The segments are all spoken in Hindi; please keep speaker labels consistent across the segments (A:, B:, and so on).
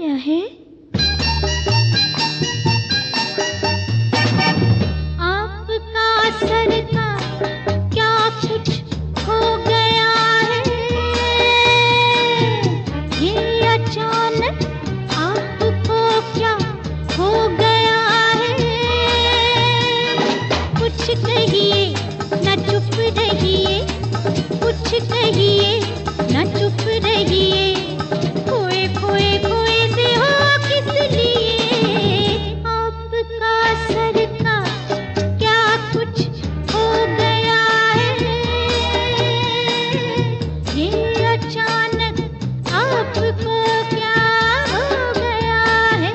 A: क्या है? आपका सर का क्या कुछ हो गया है? ये अचानक आपको क्या हो गया है? कुछ कहिए न चुप रहिए, कुछ कहिए न चुप रहिए। खोए खोए खोए से हो किस लिए? आपका सर का क्या कुछ हो गया है? ये अचानक आपको क्या हो गया है?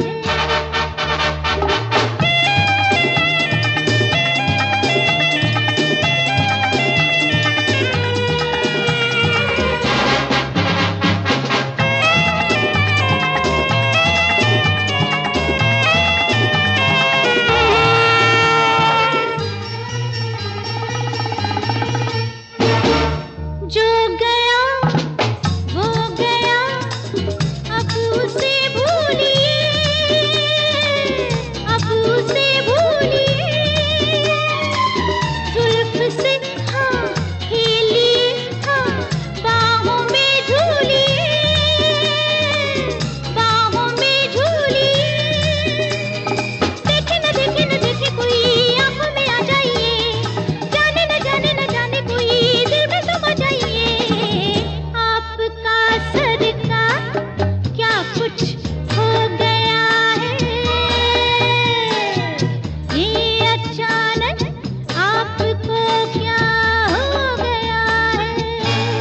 A: जो गया वो गया, अब उसे भूलिए, अब उसे भूलिए। जुल्फ से हाँ खेलिए, हाँ बाहों में झूलिए, बाहों में झूलिए। देखे न देखे न देखे कोई आंखों में आ जाइए, जाने न जाने न जाने कोई दिल में समा जाइए। आपका सर का क्या कुछ हो गया है? ये अचानक आपको क्या हो गया है?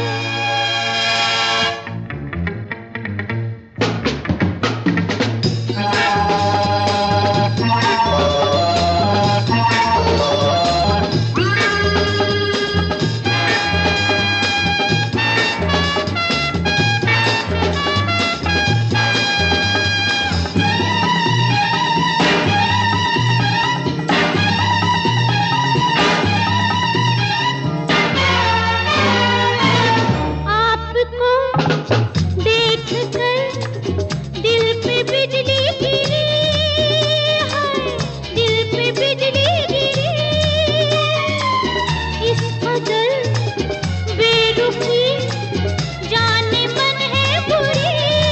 A: आपको देखकर दिल पे बिजली गिरी, हाय दिल पे बिजली गिरी। इस कदर बेरुखी जाने मन है बुरी,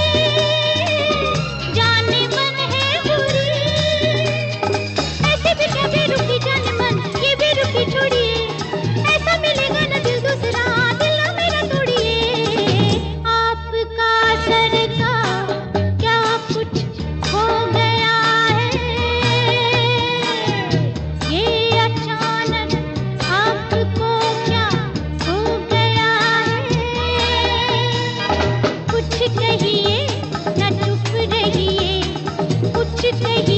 A: जाने मन है बुरी। ऐसे भी क्या बेरुखी जाने मन, ये बेरुखी छोड़िए। ऐसा मिलेगा न दिल दूसरा, दिल ना मेरा तोड़िए। आपका सर का क्या कुछ हो गया है? ये अचानक आपको क्या हो गया है? कुछ कहिए न चुप रहिए, कुछ कहिए